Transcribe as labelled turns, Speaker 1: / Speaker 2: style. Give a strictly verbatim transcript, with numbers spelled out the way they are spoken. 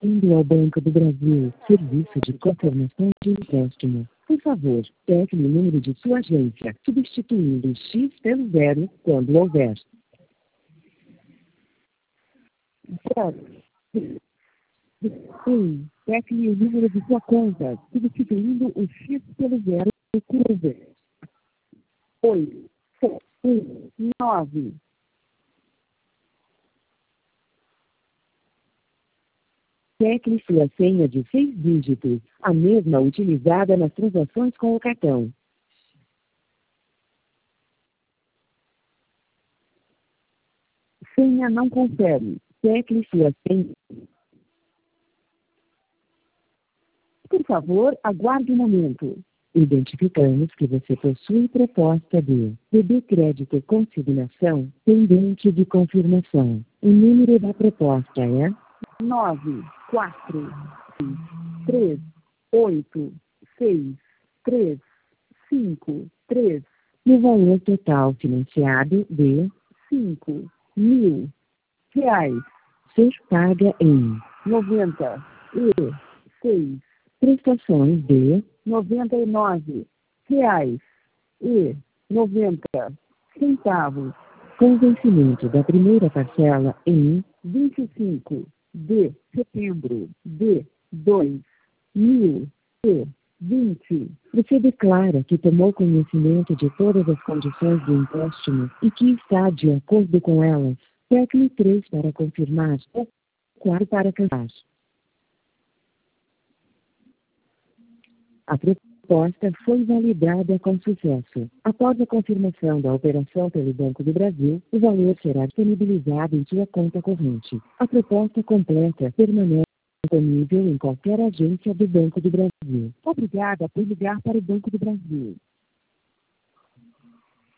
Speaker 1: Indo ao Banco do Brasil, serviço de confirmação de empréstimo. Por favor, tecle o número de sua agência, substituindo o X pelo zero, quando houver. Zero. um. Tecle o número de sua conta, substituindo o X pelo zero, quando houver. oito, sete, um, nove. Tecle sua senha de seis dígitos, a mesma utilizada nas transações com o cartão. Senha não confere. Tecle sua senha. Por favor, aguarde um momento. Identificamos que você possui proposta de B B Crédito Consignação pendente de confirmação. O número da proposta é nove, quatro, seis, três, oito, seis, três, cinco, três. No valor total financiado de cinco mil reais. Ser paga em noventa e seis prestações de noventa e nove reais e noventa centavos. Com vencimento da primeira parcela em vinte e cinco de setembro de dois mil e vinte. Você declara que tomou conhecimento de todas as condições do empréstimo e que está de acordo com elas. Tecle três para confirmar ou quatro para cancelar. A proposta foi validada com sucesso. Após a confirmação da operação pelo Banco do Brasil, o valor será disponibilizado em sua conta corrente. A proposta completa permanece disponível em qualquer agência do Banco do Brasil. Obrigada por ligar para o Banco do Brasil.